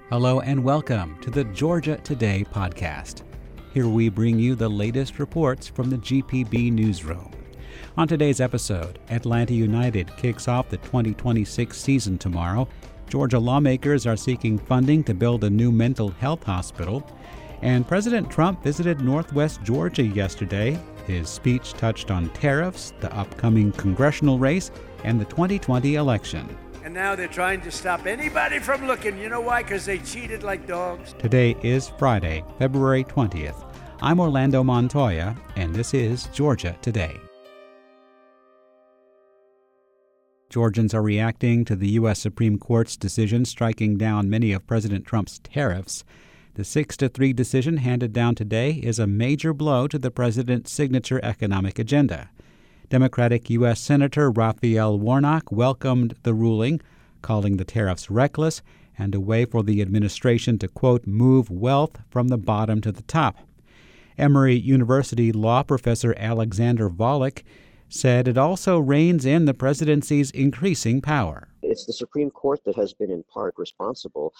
Hello and welcome to the Georgia Today podcast. Here we bring you the latest reports from the GPB newsroom. On today's episode, Atlanta United kicks off the 2026 season tomorrow. Georgia lawmakers are seeking funding to build a new mental health hospital. And President Trump visited Northwest Georgia yesterday. His speech touched on tariffs, the upcoming congressional race, and the 2020 election. And now they're trying to stop anybody from looking. You know why? Because they cheated like dogs. Today is Friday, February 20th. I'm Orlando Montoya, and this is Georgia Today. Georgians are reacting to the U.S. Supreme Court's decision striking down many of President Trump's tariffs. The 6-3 decision handed down today is a major blow to the president's signature economic agenda. Democratic U.S. Senator Raphael Warnock welcomed the ruling, calling the tariffs reckless and a way for the administration to, quote, move wealth from the bottom to the top. Emory University law professor Alexander Volokh said it also reins in the presidency's increasing power. It's the Supreme Court that has been in part responsible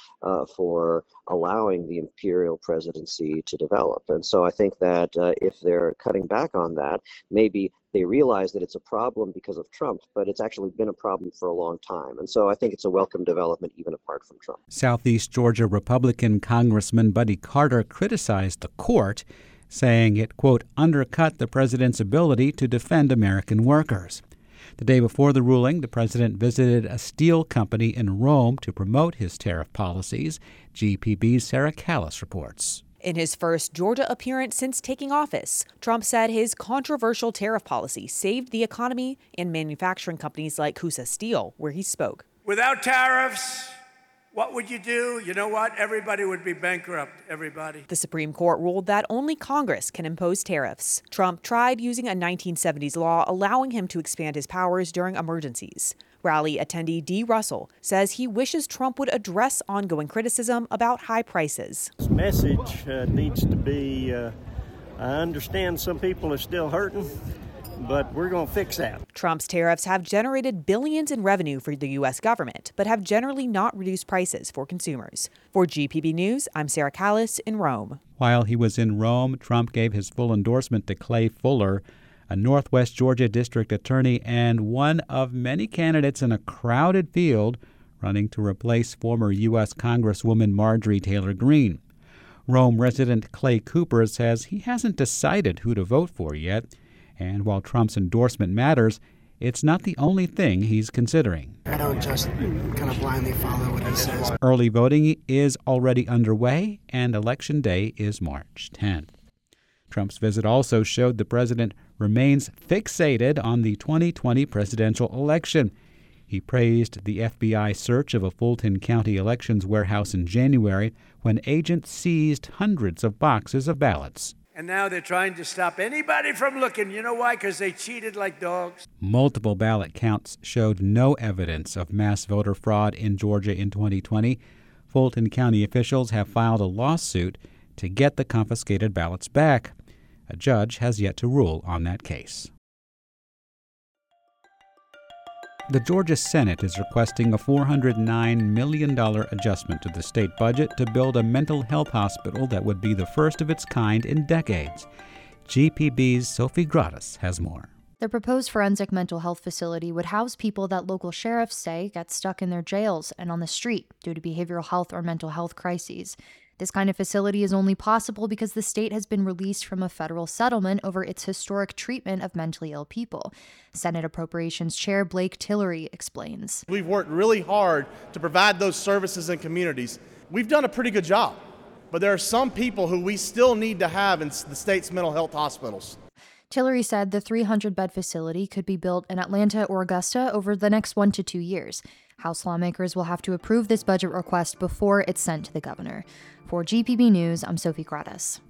for allowing the imperial presidency to develop. And so I think that if they're cutting back on that, maybe they realize that it's a problem because of Trump, but it's actually been a problem for a long time. And so I think it's a welcome development even apart from Trump. Southeast Georgia Republican Congressman Buddy Carter criticized the court, saying it, quote, undercut the president's ability to defend American workers. The day before the ruling, the president visited a steel company in Rome to promote his tariff policies. GPB's Sarah Callis reports. In his first Georgia appearance since taking office, Trump said his controversial tariff policy saved the economy and manufacturing companies like Coosa Steel, where he spoke. Without tariffs, what would you do? You know what? Everybody would be bankrupt, everybody. The Supreme Court ruled that only Congress can impose tariffs. Trump tried using a 1970s law allowing him to expand his powers during emergencies. Rally attendee Dee Russell says he wishes Trump would address ongoing criticism about high prices. This message needs to be, I understand some people are still hurting, but we're going to fix that. Trump's tariffs have generated billions in revenue for the U.S. government, but have generally not reduced prices for consumers. For GPB News, I'm Sarah Callis in Rome. While he was in Rome, Trump gave his full endorsement to Clay Fuller, a Northwest Georgia district attorney and one of many candidates in a crowded field running to replace former U.S. Congresswoman Marjorie Taylor Greene. Rome resident Clay Cooper says he hasn't decided who to vote for yet. And while Trump's endorsement matters, it's not the only thing he's considering. I don't just kind of blindly follow what he says. Early voting is already underway, and Election Day is March 10th. Trump's visit also showed the president remains fixated on the 2020 presidential election. He praised the FBI search of a Fulton County elections warehouse in January when agents seized hundreds of boxes of ballots. And now they're trying to stop anybody from looking. You know why? Because they cheated like dogs. Multiple ballot counts showed no evidence of mass voter fraud in Georgia in 2020. Fulton County officials have filed a lawsuit to get the confiscated ballots back. A judge has yet to rule on that case. The Georgia Senate is requesting a $409 million adjustment to the state budget to build a mental health hospital that would be the first of its kind in decades. GPB's Sophie Gratis has more. The proposed forensic mental health facility would house people that local sheriffs say get stuck in their jails and on the street due to behavioral health or mental health crises. This kind of facility is only possible because the state has been released from a federal settlement over its historic treatment of mentally ill people. Senate Appropriations Chair Blake Tillery explains. We've worked really hard to provide those services in communities. We've done a pretty good job, but there are some people who we still need to have in the state's mental health hospitals. Tillery said the 300-bed facility could be built in Atlanta or Augusta over the next 1 to 2 years. House lawmakers will have to approve this budget request before it's sent to the governor. For GPB News, I'm Sophie Gratis.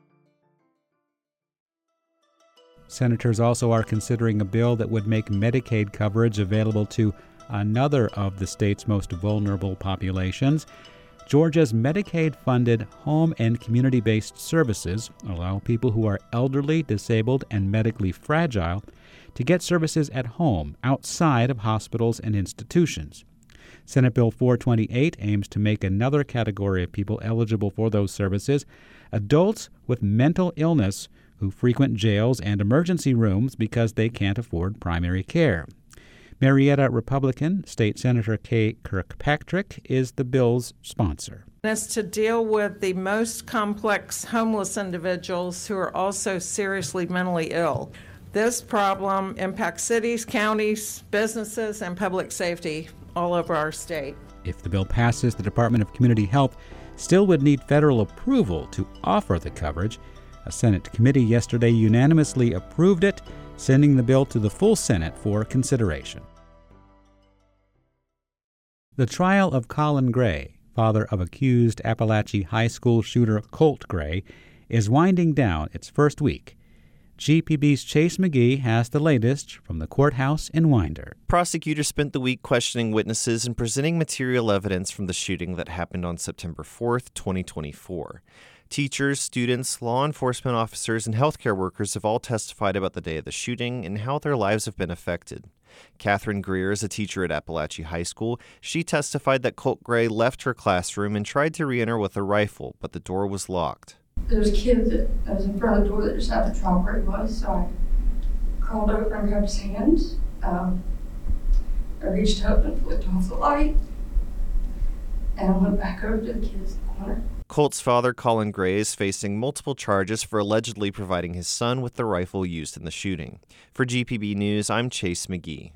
Senators also are considering a bill that would make Medicaid coverage available to another of the state's most vulnerable populations. Georgia's Medicaid-funded home and community-based services allow people who are elderly, disabled, and medically fragile to get services at home outside of hospitals and institutions. Senate Bill 428 aims to make another category of people eligible for those services: adults with mental illness who frequent jails and emergency rooms because they can't afford primary care. Marietta Republican State Senator Kay Kirkpatrick is the bill's sponsor. It's to deal with the most complex homeless individuals who are also seriously mentally ill. This problem impacts cities, counties, businesses, and public safety all over our state. If the bill passes, the Department of Community Health still would need federal approval to offer the coverage. A Senate committee yesterday unanimously approved it, sending the bill to the full Senate for consideration. The trial of Colin Gray, father of accused Appalachia High School shooter Colt Gray, is winding down its first week. GPB's Chase McGee has the latest from the courthouse in Winder. Prosecutors spent the week questioning witnesses and presenting material evidence from the shooting that happened on September 4th, 2024. Teachers, students, law enforcement officers, and healthcare workers have all testified about the day of the shooting and how their lives have been affected. Catherine Greer is a teacher at Appalachia High School. She testified that Colt Gray left her classroom and tried to re-enter with a rifle, but the door was locked. There was a kid that was in front of the door that just happened to drop where he was, so I crawled over and grabbed his hands. I reached up and flipped off the light, and I went back over to the kids in the corner. Colt's father, Colin Gray, is facing multiple charges for allegedly providing his son with the rifle used in the shooting. For GPB News, I'm Chase McGee.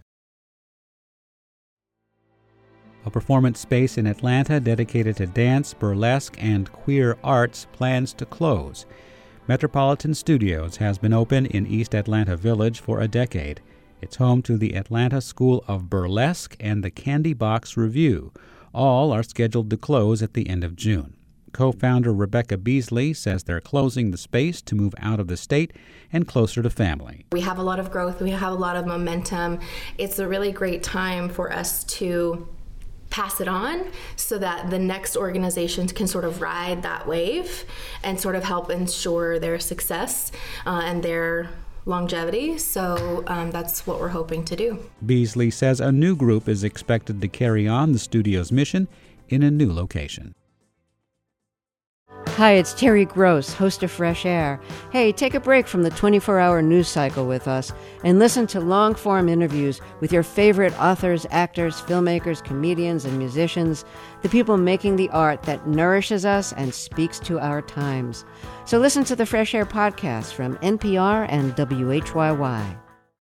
A performance space in Atlanta dedicated to dance, burlesque, and queer arts plans to close. Metropolitan Studios has been open in East Atlanta Village for a decade. It's home to the Atlanta School of Burlesque and the Candy Box Review. All are scheduled to close at the end of June. Co-founder Rebecca Beasley says they're closing the space to move out of the state and closer to family. We have a lot of growth. We have a lot of momentum. It's a really great time for us to pass it on so that the next organizations can sort of ride that wave and sort of help ensure their success and their longevity. So that's what we're hoping to do. Beasley says a new group is expected to carry on the studio's mission in a new location. Hi, it's Terry Gross, host of Fresh Air. Hey, take a break from the 24-hour news cycle with us and listen to long-form interviews with your favorite authors, actors, filmmakers, comedians, and musicians, the people making the art that nourishes us and speaks to our times. So listen to the Fresh Air podcast from NPR and WHYY.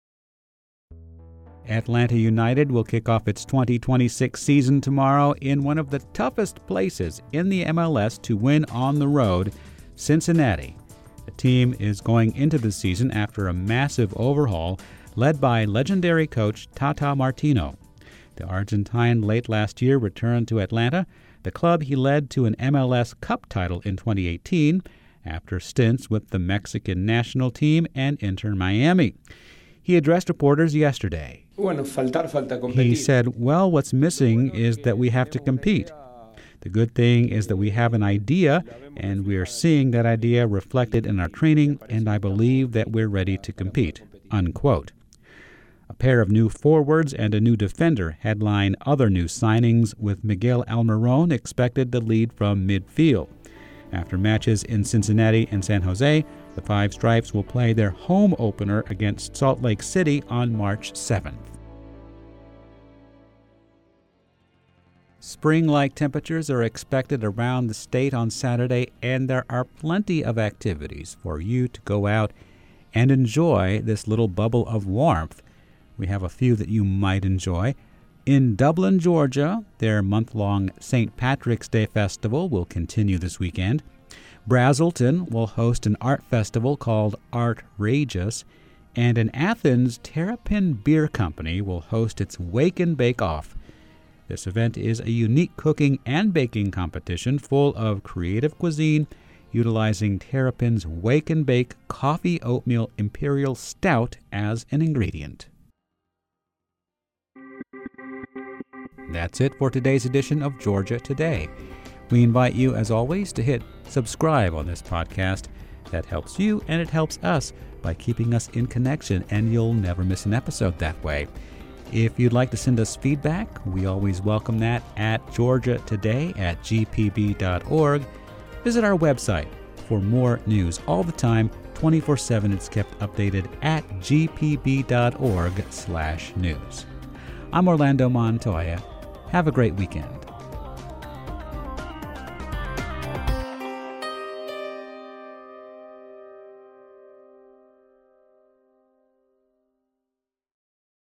Atlanta United will kick off its 2026 season tomorrow in one of the toughest places in the MLS to win on the road, Cincinnati. The team is going into the season after a massive overhaul led by legendary coach Tata Martino. The Argentine late last year returned to Atlanta, the club he led to an MLS Cup title in 2018 after stints with the Mexican national team and Inter Miami. He addressed reporters yesterday. He said, well, what's missing is that we have to compete. The good thing is that we have an idea, and we are seeing that idea reflected in our training, and I believe that we're ready to compete, unquote. A pair of new forwards and a new defender headline other new signings, with Miguel Almiron expected to lead from midfield. After matches in Cincinnati and San Jose, the Five Stripes will play their home opener against Salt Lake City on March 7th. Spring-like temperatures are expected around the state on Saturday, and there are plenty of activities for you to go out and enjoy this little bubble of warmth. We have a few that you might enjoy. In Dublin, Georgia, their month-long St. Patrick's Day Festival will continue this weekend. Brazelton will host an art festival called Artrageous, and in Athens, Terrapin Beer Company will host its Wake and Bake Off. This event is a unique cooking and baking competition full of creative cuisine, utilizing Terrapin's Wake and Bake Coffee Oatmeal Imperial Stout as an ingredient. That's it for today's edition of Georgia Today. We invite you, as always, to hit subscribe on this podcast. That helps you, and it helps us by keeping us in connection, and you'll never miss an episode that way. If you'd like to send us feedback, we always welcome that at georgiatoday@gpb.org. Visit our website for more news all the time, 24/7. It's kept updated at gpb.org/news. I'm Orlando Montoya. Have a great weekend.